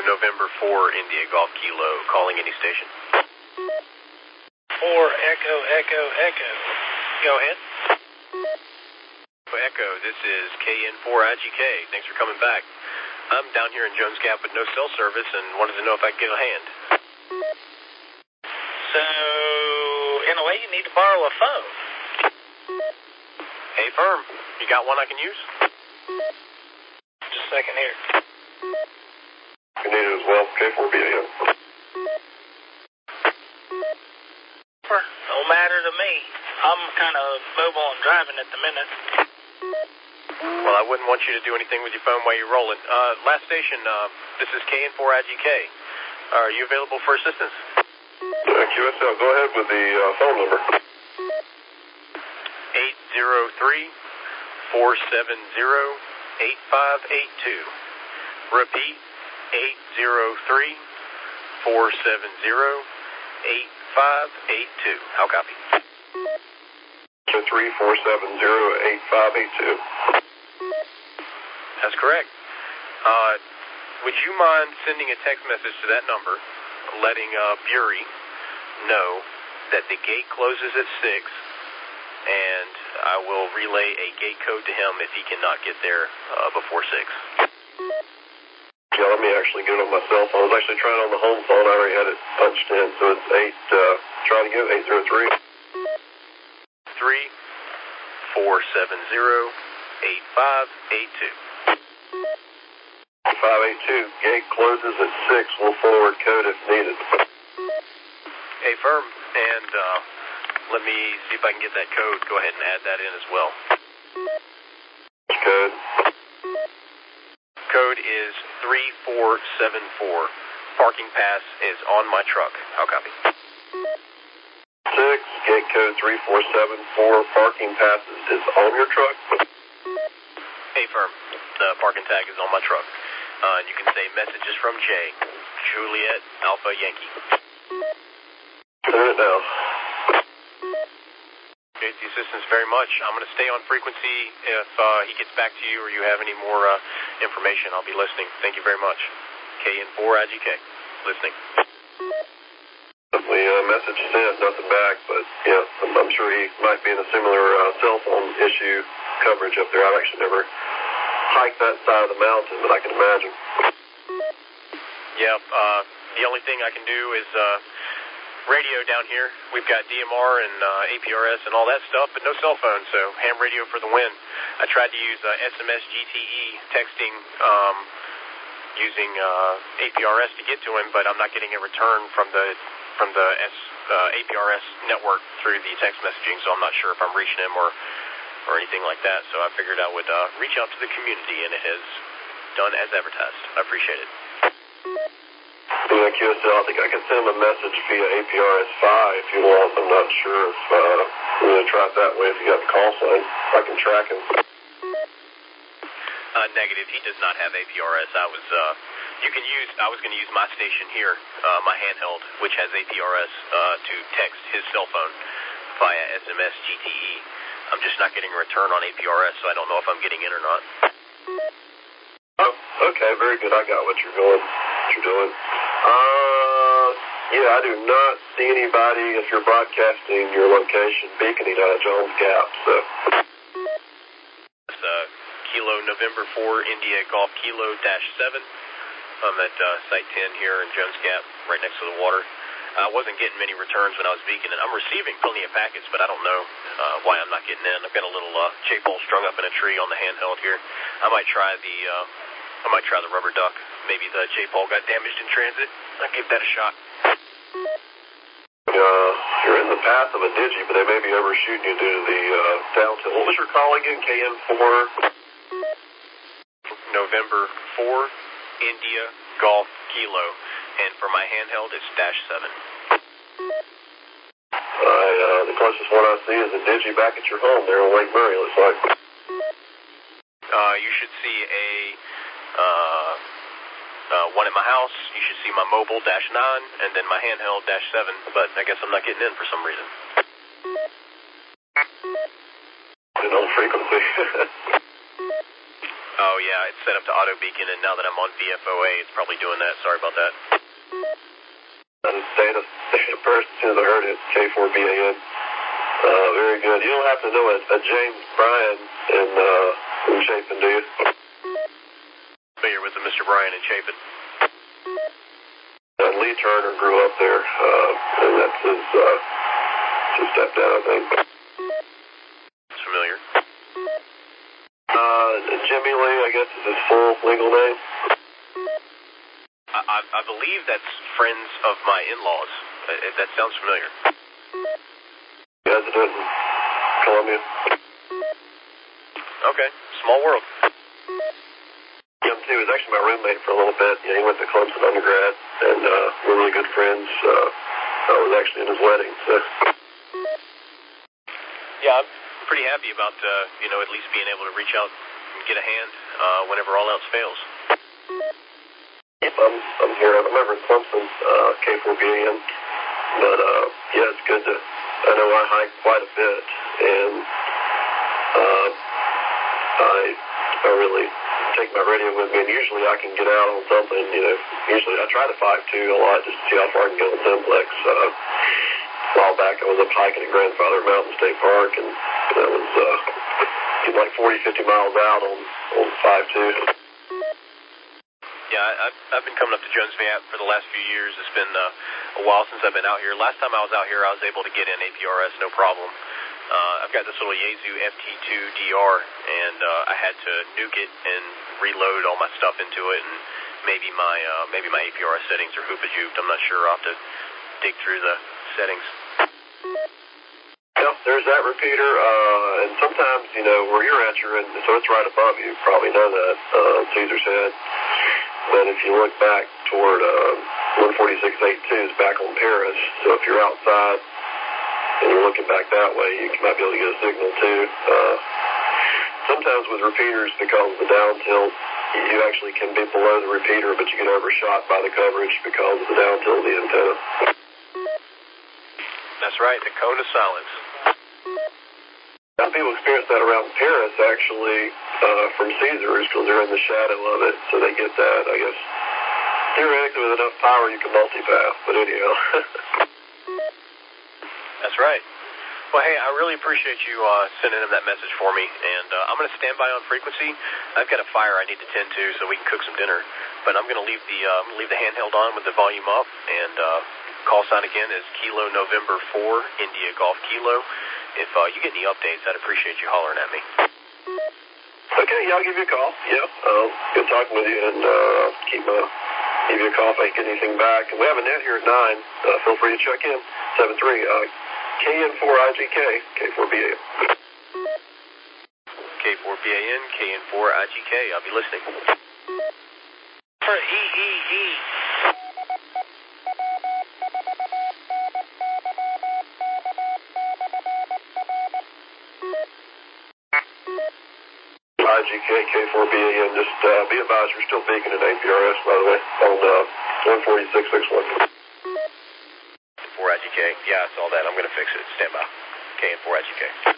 November 4, India Golf Kilo, calling any station. 4 Echo Echo Echo. Go ahead. Echo, this is KN4IGK. Thanks for coming back. I'm down here in Jones Gap with no cell service and wanted to know if I could get a hand. So, in a way, you need to borrow a phone. Hey, firm, you got one I can use? Just a second here. You need it as well, K4BAM. Don't matter to me. I'm kind of mobile and driving at the minute. Well, I wouldn't want you to do anything with your phone while you're rolling. Last station, this is KN4IGK. Are you available for assistance? QSL, go ahead with the phone number. 803-470-8582. Repeat, 803-470-8582. How copy? 803-470-8582. That's correct. Would you mind sending a text message to that number letting Bury know that the gate closes at 6, and I will relay a gate code to him if he cannot get there before 6. Yeah, let me actually get it on my cell phone. I was actually trying on the home phone. I already had it punched in, so it's 8, try it again, 803-470-8582. 582, gate closes at 6. We'll forward code if needed. Hey, firm, and let me see if I can get that code. Go ahead and add that in as well. Code? Code is 3474. Parking pass is on my truck. How copy? 6, gate code 3474. Parking passes is on your truck? Hey, firm, the parking tag is on my truck. You can say messages from Jay, Juliet, Alpha, Yankee. Send it now. Appreciate the assistance very much. I'm going to stay on frequency. If he gets back to you or you have any more information, I'll be listening. Thank you very much. KN4IGK, listening. Definitely message sent, nothing back, but yeah, I'm sure he might be in a similar cell phone issue coverage up there. I've actually never hiked that side of the mountain, but I can imagine. Yeah, the only thing I can do is radio down here. We've got DMR and APRS and all that stuff, but no cell phone, so ham radio for the win. I tried to use SMS GTE texting using APRS to get to him, but I'm not getting a return from the APRS network through the text messaging, so I'm not sure if I'm reaching him or anything like that. So I figured I would reach out to the community, and it has done as advertised. I appreciate it. Yeah, QSL, I think I can send him a message via APRS-5 if you want. I'm not sure if we're going to try it that way if you got the call sign. I can track him. Negative. He does not have APRS. I was going to use my station here, my handheld, which has APRS, to text his cell phone via SMS GTE. I'm just not getting a return on APRS, so I don't know if I'm getting in or not. Oh, okay, very good. I got what you're doing. Yeah, I do not see anybody, if you're broadcasting your location, beaconing out of Jones Gap, so. It's Kilo November 4, India Golf Kilo -7. I'm at Site 10 here in Jones Gap, right next to the water. I wasn't getting many returns when I was beaconing. I'm receiving plenty of packets, but I don't know why I'm not getting in. I've got a little J-pole strung up in a tree on the handheld here. I might try the rubber duck. Maybe the J-pole got damaged in transit. I'll give that a shot. You're in the path of a digi, but they may be overshooting you due to the downtill. What was your call again? KN4? November 4, India Golf Kilo. And for my handheld, it's -7. The closest one I see is a digi back at your home there in Lake Murray, looks like. You should see one at my house. You should see my mobile -9, and then my handheld -7, but I guess I'm not getting in for some reason. On frequency. Oh, yeah, it's set up to auto beacon, and now that I'm on VFOA, it's probably doing that. Sorry about that. Data burst as soon as I heard it, K4BAN. Very good. You don't have to know a James Bryan in Chapin, do you? Familiar with the Mr. Bryan in Chapin. Lee Turner grew up there, and that's his stepdad, I think. Familiar. Jimmy Lee, I guess, is his full legal name. I believe that's friends of my in-laws. That sounds familiar. Resident in Columbia. Okay, small world. Him too. He was actually my roommate for a little bit. He went to Clemson undergrad, and we're really good friends. I was actually in his wedding. So. Yeah, I'm pretty happy about at least being able to reach out and get a hand whenever all else fails. I'm here. I remember in Clemson, K4BAN, but yeah, it's good to. I know I hike quite a bit, and I really take my radio with me, and usually I can get out on something. Usually I try to 5.2 a lot just to see how far I can get on Simplex. A while back, I was up hiking at Grandfather Mountain State Park, and I was getting like 40, 50 miles out on 5.2. Yeah, I've been coming up to Jones Gap for the last few years. It's been a while since I've been out here. Last time I was out here, I was able to get in APRS, no problem. I've got this little Yaesu FT2DR, and I had to nuke it and reload all my stuff into it, and maybe my APRS settings are hoopajuked. I'm not sure. I'll have to dig through the settings. Yeah, there's that repeater, and sometimes, where you're at, so it's right above you. You probably know that, Caesar's Head. But if you look back toward 146.82 is back on Paris, so if you're outside and you're looking back that way, you might be able to get a signal too. Sometimes with repeaters, because of the down tilt, you actually can be below the repeater, but you get overshot by the coverage because of the down tilt of the antenna. That's right, the cone of silence. Some people experience that around Paris, actually, from Caesars, because they're in the shadow of it, so they get that, I guess. Theoretically, with enough power, you can multipath, but anyhow. That's right. Well, hey, I really appreciate you sending him that message for me, and I'm going to stand by on frequency. I've got a fire I need to tend to so we can cook some dinner, but I'm going to leave the handheld on with the volume up, and call sign again is Kilo November 4, India Golf Kilo. If you get any updates, I'd appreciate you hollering at me. Okay, yeah, I'll give you a call. Yeah, good talking with you, and give you a call if I can get anything back. And we have a net here at 9. Feel free to check in. 73 KN4IGK, K4BAN. K4BAN, KN4IGK. I'll be listening. For EEE. IGK, K4BAN, just be advised, we're still beacon at APRS, by the way, on 146.61. 4IGK, yeah, I saw that. I'm going to fix it. Stand by. KN4IGK.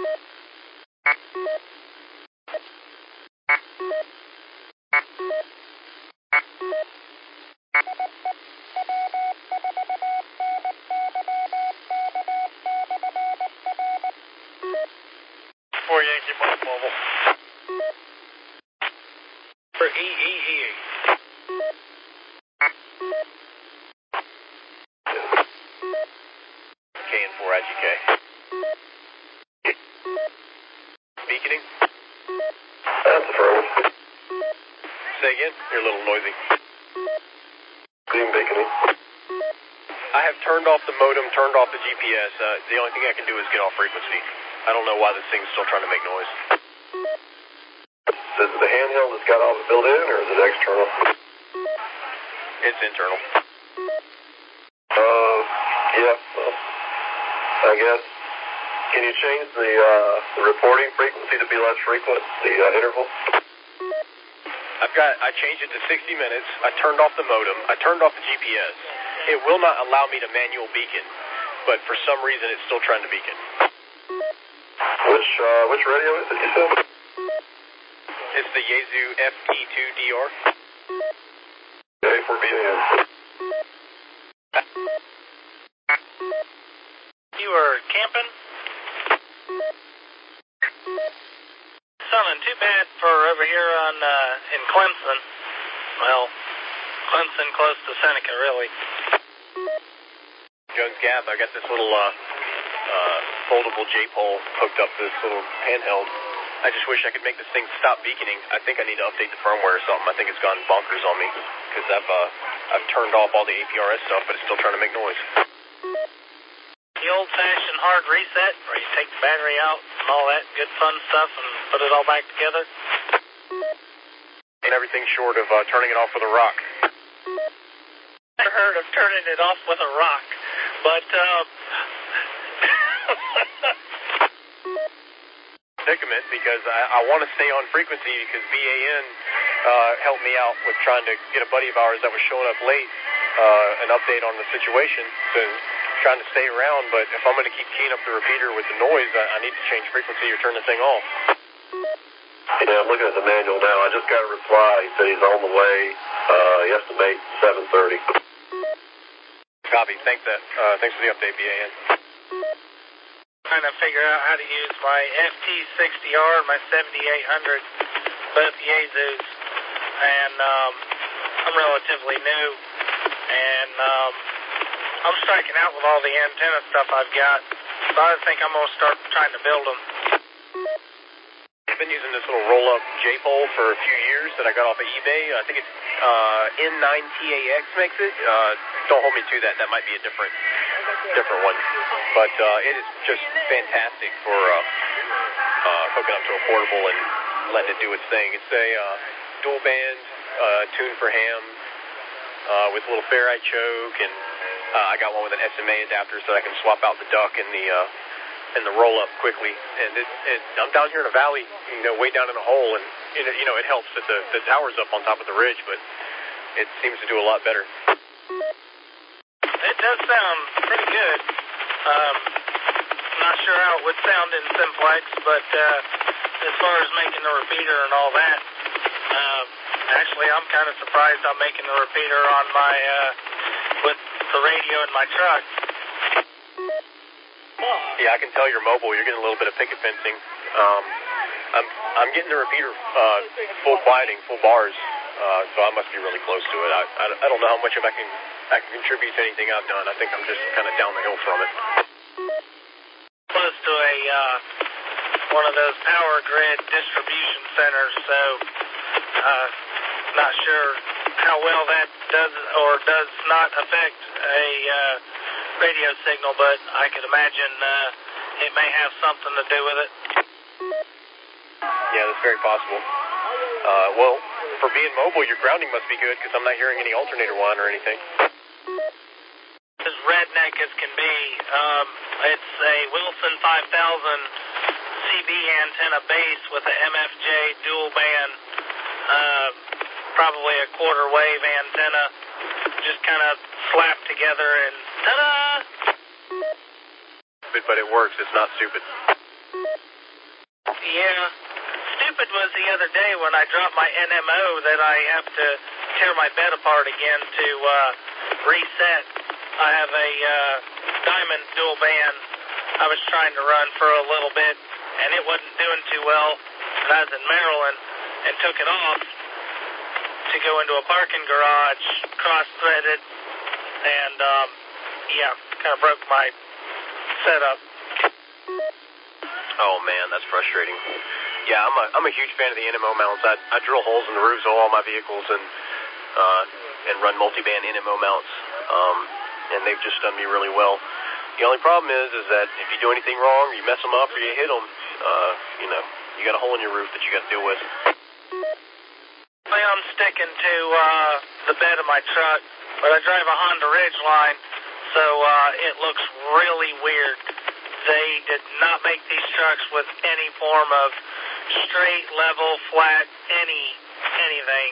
For Yankee Mike Mobile. For EEE. KN4IGK. Beaconing? That's affirmative. Say again? You're a little noisy. Beam beaconing. I have turned off the modem, turned off the GPS. The only thing I can do is get off frequency. I don't know why this thing's still trying to make noise. Is it the handheld that's got all the built in, or is it external? It's internal. Yeah, well, I guess. Can you change the reporting frequency to be less frequent, the interval? I changed it to 60 minutes. I turned off the modem. I turned off the GPS. It will not allow me to manual beacon, but for some reason it's still trying to beacon. Which radio is it you said? It's the Yaesu FT2DR. Okay, for BAN. You were camping? Sounding too bad for over here in Clemson. Well, Clemson close to Seneca, really. Jones Gap, I got this little foldable J-pole hooked up to this little handheld. I just wish I could make this thing stop beaconing. I think I need to update the firmware or something. I think it's gone bonkers on me because I've turned off all the APRS stuff, but it's still trying to make noise. The old-fashioned hard reset, where you take the battery out and all that good fun stuff and put it all back together. And everything short of turning it off with a rock. I heard of turning it off with a rock, but predicament because I want to stay on frequency because BAN helped me out with trying to get a buddy of ours that was showing up late an update on the situation. So trying to stay around, but if I'm going to keep keying up the repeater with the noise, I need to change frequency or turn the thing off. Yeah, I'm looking at the manual now. I just got a reply. He said he's on the way. He estimate 7:30. Copy. Thanks for the update, BAN. Trying to figure out how to use my FT60R and my 7800, both Yaesus, and I'm relatively new, and I'm striking out with all the antenna stuff I've got, so I think I'm going to start trying to build them. I've been using this little roll-up J-pole for a few years that I got off of eBay. I think it's N9TAX makes it. Don't hold me to that. That might be a different one. But it is just fantastic for hooking up to a portable and letting it do its thing. It's a dual band tuned for ham with a little ferrite choke, and I got one with an SMA adapter so I can swap out the duck and the roll up quickly. And I'm down here in a valley, way down in a hole, and it helps that the tower's up on top of the ridge, but it seems to do a lot better. It does sound pretty good. Not sure how it would sound in Simplex, but as far as making the repeater and all that, actually I'm kind of surprised I'm making the repeater on my with the radio in my truck. Yeah, I can tell you're mobile. You're getting a little bit of picket fencing. I'm getting the repeater full quieting, full bars, so I must be really close to it. I don't know how much of I can contribute to anything I've done. I think I'm just kind of down the hill from it. Close to one of those power grid distribution centers, so not sure how well that does or does not affect a radio signal, but I could imagine it may have something to do with it. Yeah, that's very possible. Well, for being mobile, your grounding must be good because I'm not hearing any alternator whine or anything. As redneck as can be. It's a Wilson 5000 CB antenna base with a MFJ dual band, probably a quarter wave antenna, just kind of slapped together and ta-da! But it works. It's not stupid. Yeah. Stupid was the other day when I dropped my NMO that I have to tear my bed apart again to reset. I have a Diamond dual band I was trying to run for a little bit, and it wasn't doing too well. And I was in Maryland and took it off to go into a parking garage, cross-threaded, and, kind of broke my setup. Oh, man, that's frustrating. Yeah, I'm a huge fan of the NMO mounts. I drill holes in the roofs of all my vehicles and run multi-band NMO mounts, and they've just done me really well. The only problem is that if you do anything wrong, you mess them up or you hit them, you got a hole in your roof that you got to deal with. I'm sticking to the bed of my truck, but I drive a Honda Ridgeline, so it looks really weird. They did not make these trucks with any form of straight, level, flat, anything.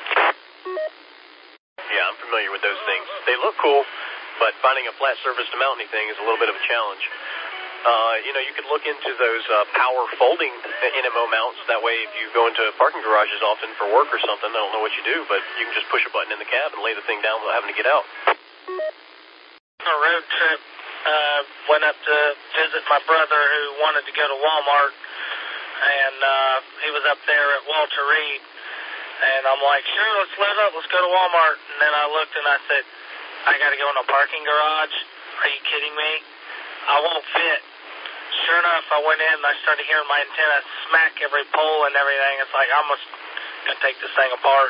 Yeah, I'm familiar with those things. They look cool, but finding a flat surface to mount anything is a little bit of a challenge. you could look into those power folding NMO mounts. That way, if you go into parking garages often for work or something, I don't know what you do, but you can just push a button in the cab and lay the thing down without having to get out. On a road trip, went up to visit my brother who wanted to go to Walmart, and he was up there at Walter Reed, and I'm like, sure, let's load up, let's go to Walmart. And then I looked and I said, I got to go in a parking garage? Are you kidding me? I won't fit. Sure enough, I went in and I started hearing my antenna smack every pole and everything. It's like, I'm just going to take this thing apart.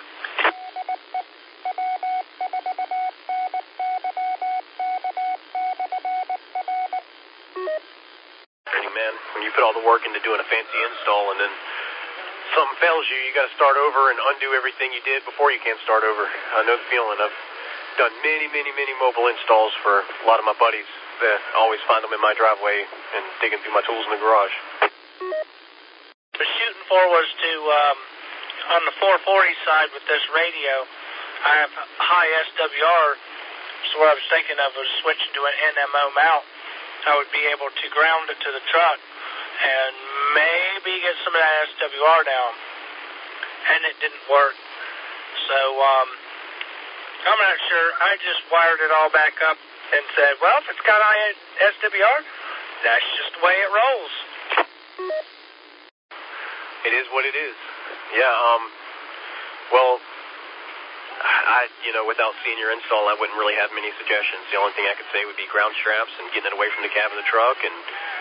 Man, when you put all the work into doing a fancy install and then something fails you, you got to start over and undo everything you did before you can't start over. I know the feeling. I've done many mobile installs for a lot of my buddies. I always find them in my driveway and digging through my tools in the garage. What I was shooting for was to, on the 440 side with this radio, I have high SWR, so what I was thinking of was switching to an NMO mount. I would be able to ground it to the truck and maybe get some of that SWR down. And it didn't work. So, I'm not sure. I just wired it all back up and said, well, if it's got high SWR, that's just the way it rolls. It is what it is. Yeah, well, without seeing your install, I wouldn't really have many suggestions. The only thing I could say would be ground straps and getting it away from the cab of the truck, and,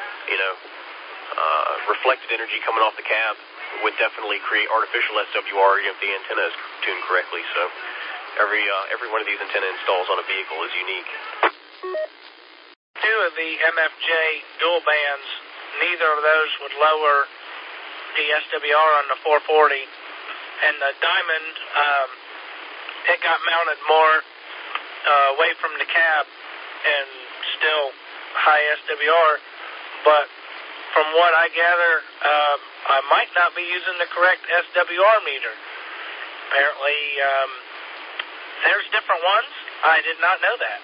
reflected energy coming off the cab would definitely create artificial SWR if the antenna is tuned correctly. So every one of these antenna installs on a vehicle is unique. Two of the MFJ dual bands, neither of those would lower the SWR on the 440, and the Diamond, it got mounted more away from the cab and still high SWR, but from what I gather, I might not be using the correct SWR meter. Apparently, there's different ones. I did not know that.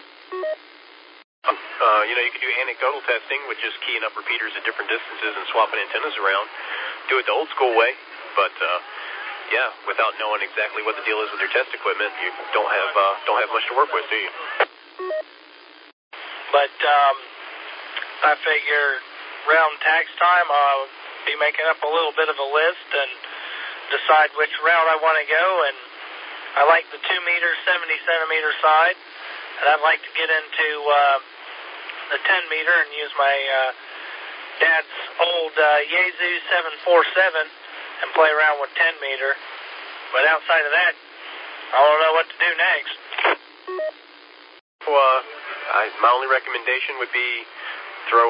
You can do anecdotal testing, which is keying up repeaters at different distances and swapping antennas around. Do it the old school way, but without knowing exactly what the deal is with your test equipment, you don't have much to work with, do you? But I figure around tax time, I'll be making up a little bit of a list and decide which route I want to go. And I like the 2-meter, 70-centimeter side, and I'd like to get into the 10-meter and use my dad's old Yaesu 747 and play around with 10-meter. But outside of that, I don't know what to do next. Well, my only recommendation would be throw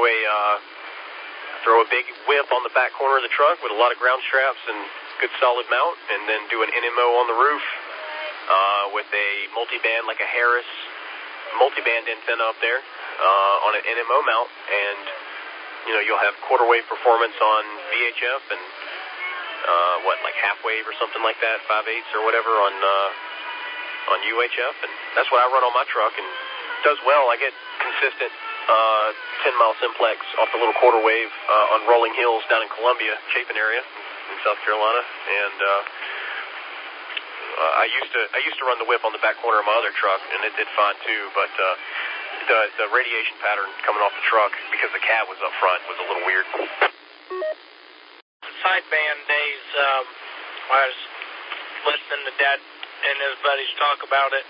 a big whip on the back corner of the truck with a lot of ground straps and good solid mount, and then do an NMO on the roof with a multiband, like a Harris multiband antenna up there on an NMO mount, and you'll have quarter wave performance on VHF and like half wave or something like that, 5/8 or whatever on UHF, and that's what I run on my truck, and it does well. I get consistent 10-mile simplex off the little quarter wave on rolling hills down in Columbia, Chapin area in South Carolina, and I used to run the whip on the back corner of my other truck, and it did fine too, but the radiation pattern coming off the truck, because the cab was up front, was a little weird. Sideband days, I was listening to Dad and his buddies talk about it.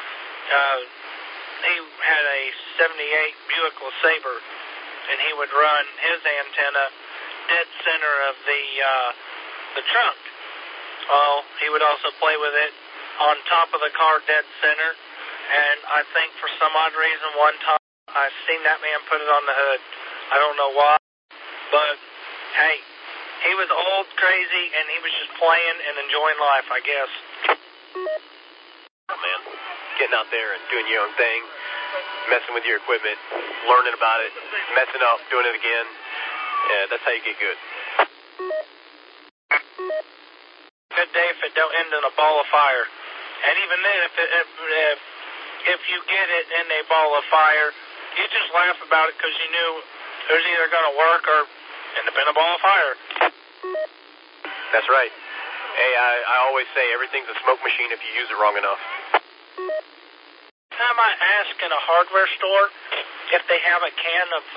He had a 78 Buick LeSabre, and he would run his antenna dead center of the trunk. Well, he would also play with it on top of the car dead center, and I think for some odd reason one time I seen that man put it on the hood. I don't know why, but hey, he was old, crazy, and he was just playing and enjoying life, I guess. Oh, man, getting out there and doing your own thing, messing with your equipment, learning about it, messing up, doing it again. Yeah, that's how you get good. Good day if it don't end in a ball of fire. And even then, if you get it in a ball of fire, you just laugh about it because you knew who's either going to work or end up in a ball of fire. That's right. Hey, I always say everything's a smoke machine if you use it wrong enough. Time I ask in a hardware store if they have a can of,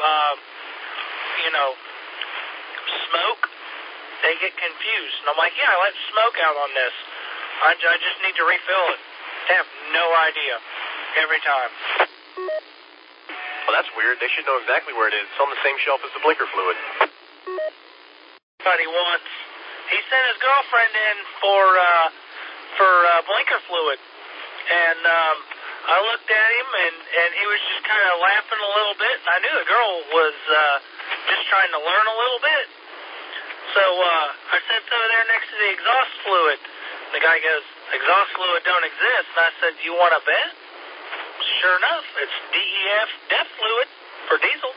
smoke, they get confused. And I'm like, yeah, I let smoke out on this. I just need to refill it. They have no idea every time. Well, that's weird. They should know exactly where it is. It's on the same shelf as the blinker fluid. But he sent his girlfriend in for blinker fluid. And I looked at him, and he was just kind of laughing a little bit. And I knew the girl was just trying to learn a little bit. So I said, over there next to the exhaust fluid. The guy goes, exhaust fluid don't exist. And I said, you want to bet? Sure enough, it's DEF DEF fluid for diesel.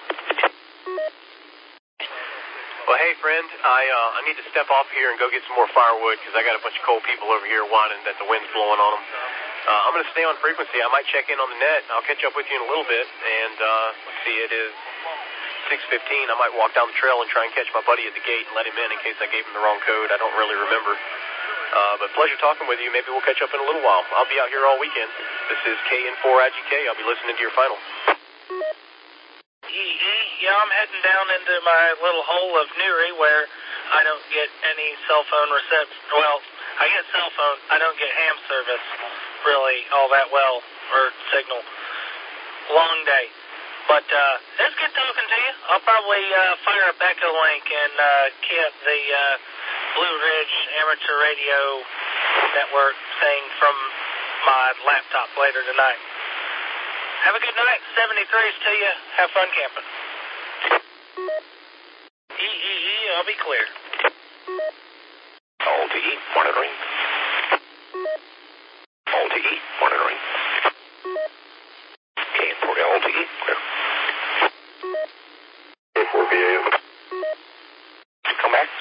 Well, hey, friend, I need to step off here and go get some more firewood because I got a bunch of cold people over here whining that the wind's blowing on them. I'm going to stay on frequency. I might check in on the net. I'll catch up with you in a little bit. And let's see, it is 6:15. I might walk down the trail and try and catch my buddy at the gate and let him in case I gave him the wrong code. I don't really remember. But pleasure talking with you. Maybe we'll catch up in a little while. I'll be out here all weekend. This is KN4IGK. I'll be listening to your final. Yeah, I'm heading down into my little hole of Newry where I don't get any cell phone reception. Well, I get cell phone. I don't get ham service really all that well, or signal. Long day. But it's good talking to you. I'll probably fire up Echo Link and get the Blue Ridge Amateur Radio Network thing from my laptop later tonight. Have a good night. 73s to you. Have fun camping. I'll be clear. LTE monitoring. LTE monitoring. KN4 LTE clear. K4BA. Come back.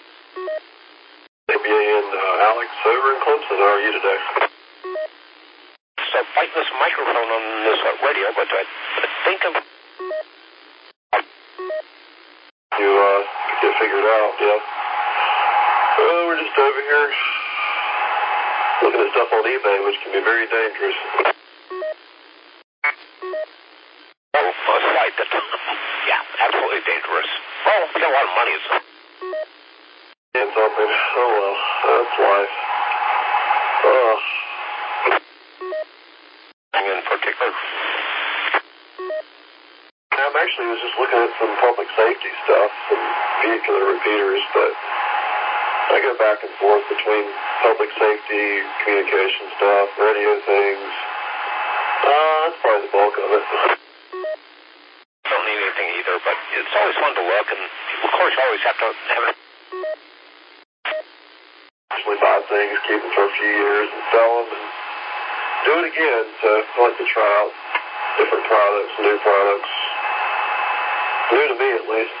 KBA and Alex over in Clemson. How are you today? Start fighting this microphone on this radio, but I think I'm... You get figured out, yeah. We're just over here looking at stuff on eBay, which can be very dangerous. Oh, a site that... yeah, absolutely dangerous. Oh, we got a lot of money, so... And something. Oh, well, that's life. In particular... I actually was just looking at some public safety stuff, some vehicular repeaters, but I go back and forth between public safety, communication stuff, radio things. That's probably the bulk of it. Don't need anything either, but it's always fun to look, and of course you always have to have it. Actually buy things, keep them for a few years, and sell them, and do it again. So I like to try out different products, new products. New to me, at least.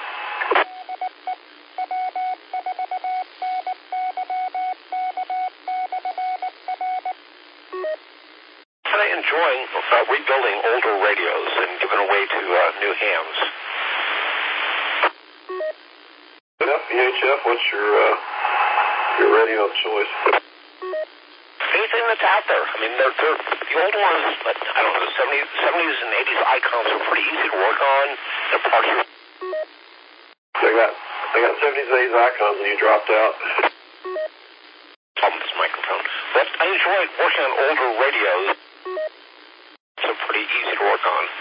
Kind of enjoying rebuilding older radios and giving away to new hands. Yeah, VHF, what's your radio of choice? Anything that's out there. I mean, they're the old ones, but I don't know, the 70s and 80s icons are pretty easy to work on. They're part of your... I got 70s and 80s icons and you dropped out. Problem with this microphone. But I enjoy working on older radios. So pretty easy to work on.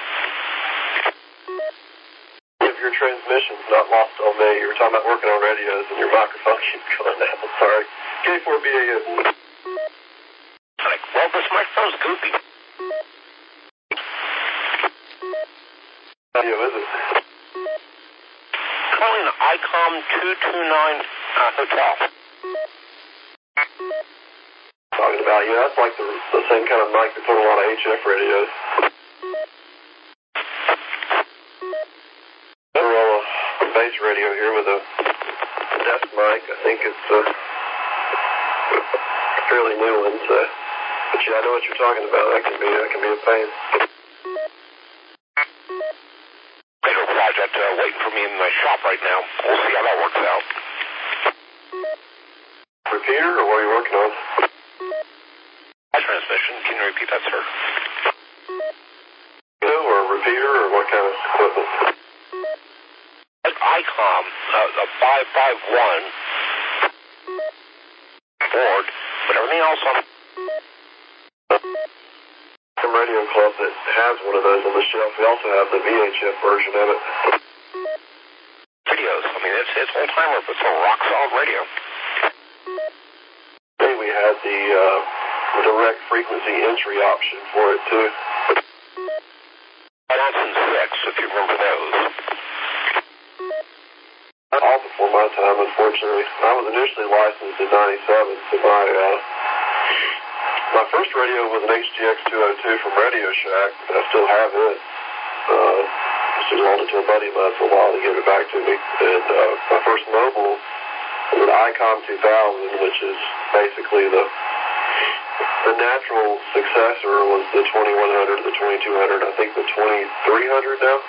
If your transmission's not lost on me, you were talking about working on radios and your microphone keeps going out. Sorry. K4BAN. Like, well, this microphone's goofy. How is it? Calling the ICOM 229 hotel. Talking about, that's like the same kind of mic that's on a lot of HF radios. Motorola base radio here with a desk mic. I think it's a fairly new one, so. But yeah, I know what you're talking about. That can be a pain. Later, Roger. that waiting for me in my shop right now. We'll see how that works out. Repeater, or what are you working on? Transmission. Can you repeat that, sir? Or a repeater, or what kind of equipment? ICOM, a 551 board, but everything else on Some radio club that has one of those on the shelf. We also have the VHF version of it. radios. I mean, it's old timer, but it's a rock solid radio. Hey, we had the direct frequency entry option for it too. Johnson 6, if you remember those. All before my time, unfortunately. I was initially licensed in '97, so my first radio was an HGX 202 from Radio Shack, and I still have it. Just loaned it to a buddy of mine for a while to give it back to me. And my first mobile was an ICOM 2000, which is basically the natural successor was the 2100, the 2200, I think the 2300 now.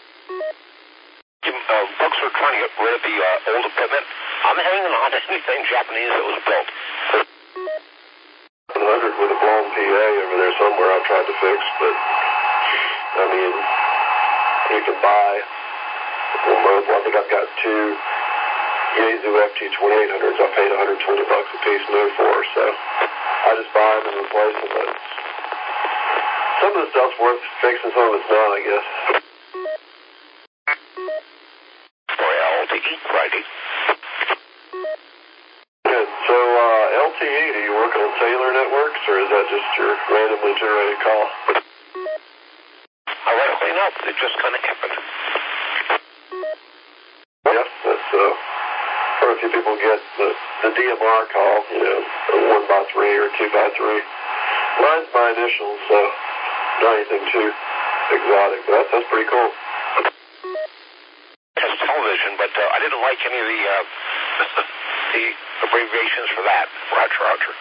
Folks are trying to get rid of the old equipment. I'm hanging on to anything Japanese that was built. 100 with a blown PA over there somewhere I've tried to fix, but I mean, you can buy one mobile. I think I've got two Yaesu FT2800s I paid $120 a piece new for, so I just buy them and replace them. But some of the stuff's worth fixing, some of it's not, I guess. LTE, righty. Good. So, LTE, do you work on cellular networks, or is that just your randomly generated call? Ironically enough, it just kind of happened. Yeah, that's, heard a few people get the DMR call, you know, a 1x3 or 2x3. Mine's my initials, so not anything too exotic, but that's pretty cool. It has television, but I didn't like any of the the abbreviations for that. Roger.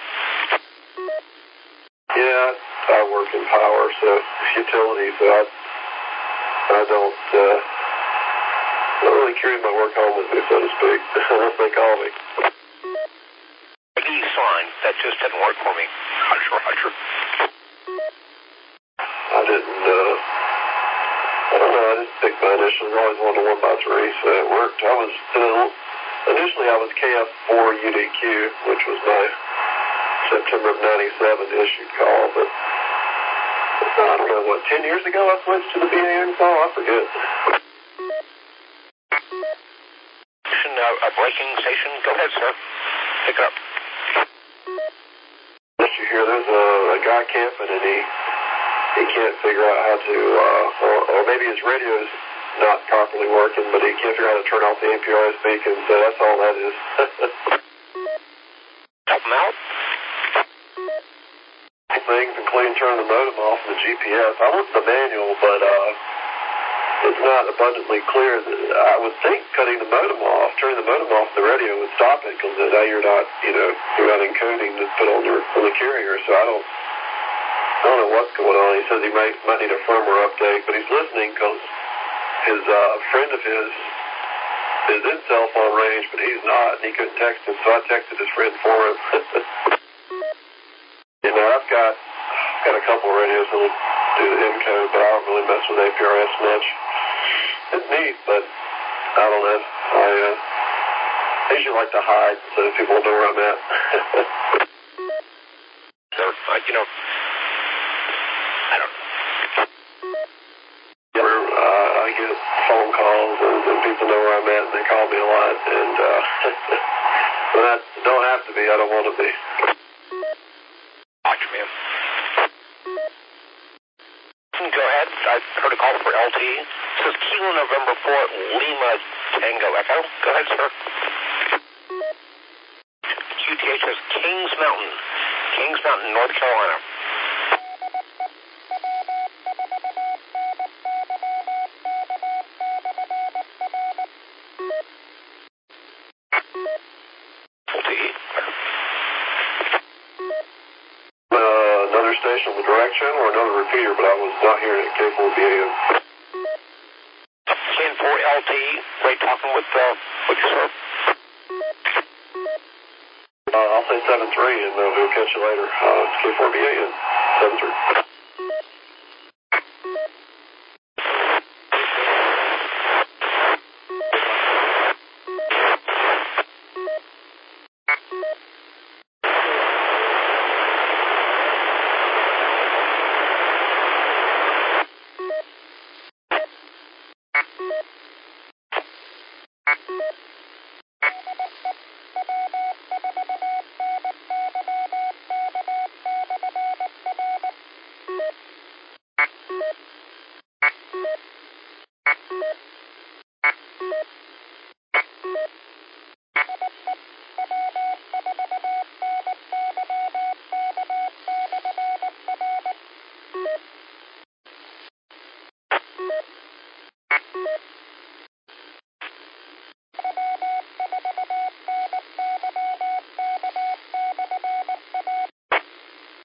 Yeah, I work in power, so utility, so I don't really carry my work home with me, so to speak, unless they call me. The sign, that just didn't work for me. Roger. I didn't, I don't know, I just picked my initials. I always wanted a 1x3, so it worked. Initially I was KF4UDQ, which was my September of '97 issued call, but I don't know, 10 years ago I switched to the BAN call? I forget. A braking station. Go ahead, sir. Pick it up. As you hear, there's a guy camping, and he can't figure out how to, or maybe his radio's not properly working, but he can't figure out how to turn off the APRS beacon, so that's all that is. Help him out? Things, including turning the modem off and the GPS. I looked at the manual, but it's not abundantly clear. I would think cutting the modem off, turning the modem off the radio would stop it, because now you're not encoding to put on the carrier, so I don't know what's going on. He says he might need a firmware update, but he's listening because his friend of his is in cell phone range, but he's not, and he couldn't text him, so I texted his friend for him. I've got a couple of radios that will do the encode, but I don't really mess with APRS much. It's neat, but I don't know. I usually like to hide so people know where I'm at. I don't know. I get phone calls and people know where I'm at, and they call me a lot, and but I don't have to be. I don't want to be. Roger, ma'am. Go ahead. I heard a call for LTE. It says Kilo November 4 Lima Tango Echo. Go ahead, sir. QTH says Kings Mountain, North Carolina. LTE. Another station with direction or another repeater, but I was not hearing it. K4BAM. K4 LTE. Great talking with you, sir. I'll say 7-3, and we'll catch you later. It's K4BA and 7-3.